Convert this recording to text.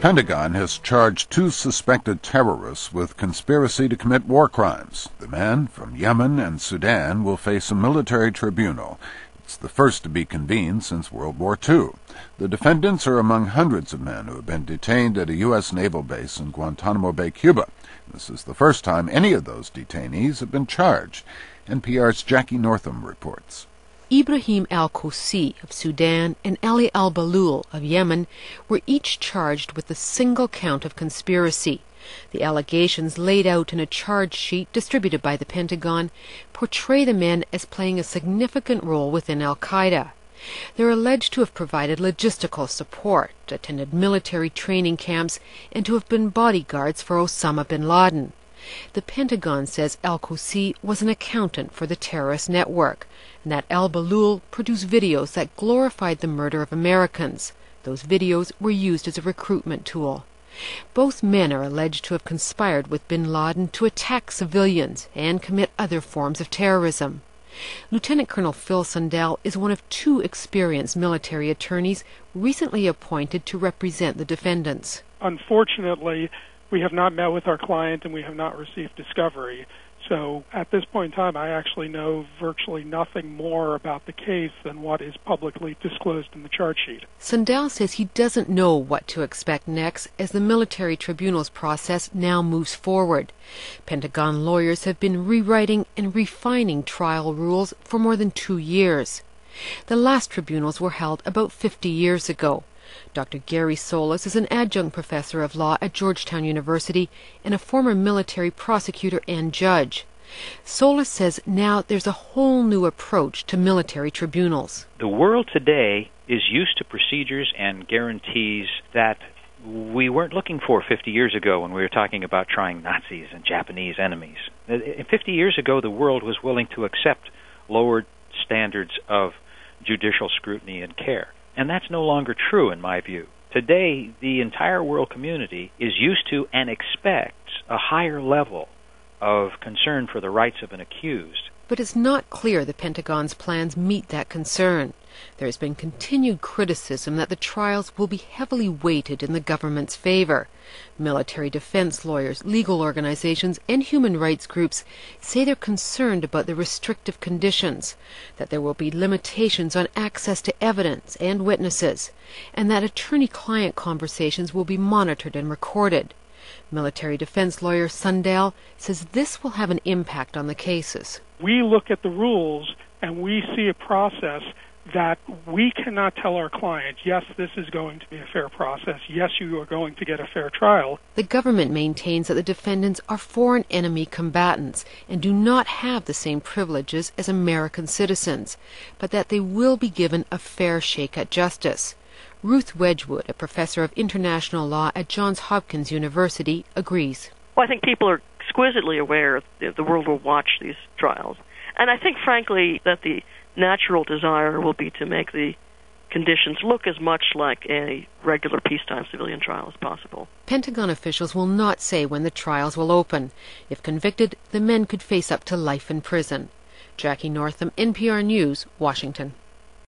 Pentagon has charged 2 suspected terrorists with conspiracy to commit war crimes. The men from Yemen and Sudan will face a military tribunal. It's the first to be convened since World War II. The defendants are among hundreds of men who have been detained at a U.S. naval base in Guantanamo Bay, Cuba. This is the first time any of those detainees have been charged. NPR's Jackie Northam reports. Ibrahim al-Kosi of Sudan and Ali al-Balul of Yemen were each charged with a single count of conspiracy. The allegations laid out in a charge sheet distributed by the Pentagon portray the men as playing a significant role within al-Qaeda. They're alleged to have provided logistical support, attended military training camps, and to have been bodyguards for Osama bin Laden. The Pentagon says al-Kosi was an accountant for the terrorist network, and that al-Balul produced videos that glorified the murder of Americans. Those videos were used as a recruitment tool. Both men are alleged to have conspired with bin Laden to attack civilians and commit other forms of terrorism. Lieutenant Colonel Phil Sundell is one of 2 experienced military attorneys recently appointed to represent the defendants. Unfortunately, we have not met with our client and we have not received discovery. So at this point in time, I actually know virtually nothing more about the case than what is publicly disclosed in the charge sheet. Sundell says he doesn't know what to expect next as the military tribunals process now moves forward. Pentagon lawyers have been rewriting and refining trial rules for more than 2 years. The last tribunals were held about 50 years ago. Dr. Gary Solis is an adjunct professor of law at Georgetown University and a former military prosecutor and judge. Solis says now there's a whole new approach to military tribunals. The world today is used to procedures and guarantees that we weren't looking for 50 years ago when we were talking about trying Nazis and Japanese enemies. 50 years ago, the world was willing to accept lower standards of judicial scrutiny and care. And that's no longer true in my view. Today, the entire world community is used to and expects a higher level of concern for the rights of an accused. But it's not clear the Pentagon's plans meet that concern. There has been continued criticism that the trials will be heavily weighted in the government's favor. Military defense lawyers, legal organizations, and human rights groups say they're concerned about the restrictive conditions, that there will be limitations on access to evidence and witnesses, and that attorney-client conversations will be monitored and recorded. Military defense lawyer Sundell says this will have an impact on the cases. We look at the rules and we see a process that we cannot tell our client, yes, this is going to be a fair process, yes, you are going to get a fair trial. The government maintains that the defendants are foreign enemy combatants and do not have the same privileges as American citizens, but that they will be given a fair shake at justice. Ruth Wedgwood, a professor of international law at Johns Hopkins University, agrees. Well, I think people are exquisitely aware that the world will watch these trials. And I think, frankly, that the natural desire will be to make the conditions look as much like a regular peacetime civilian trial as possible. Pentagon officials will not say when the trials will open. If convicted, the men could face up to life in prison. Jackie Northam, NPR News, Washington.